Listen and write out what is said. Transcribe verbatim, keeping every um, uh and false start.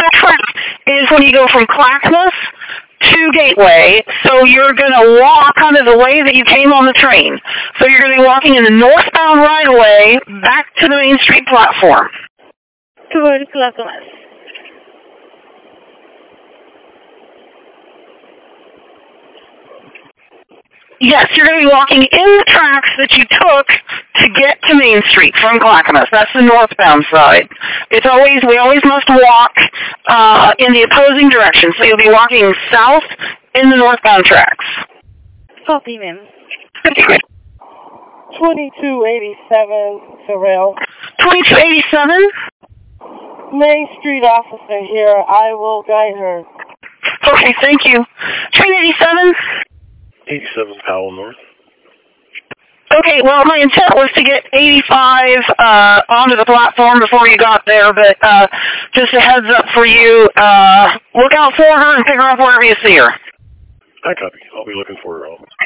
that track is when you go from Clackamas to Gateway, so you're going to walk kind of the way that you came on the train. So you're going to be walking in the northbound right-of-way back to the Main Street platform. Towards Clackamas. Yes, you're going to be walking in the tracks that you took to get to Main Street from Clackamas. That's the northbound side. It's always, we always must walk uh, in the opposing direction. So you'll be walking south in the northbound tracks. Copy, ma'am. twenty-two eighty-seven, Sorrel. twenty-two eighty-seven? Main Street officer here. I will guide her. Okay, thank you. Train eighty-seven? eighty-seven Powell North. Okay, well, my intent was to get eighty-five uh, onto the platform before you got there, but uh, just a heads up for you, uh, look out for her and pick her up wherever you see her. I copy. I'll be looking for her.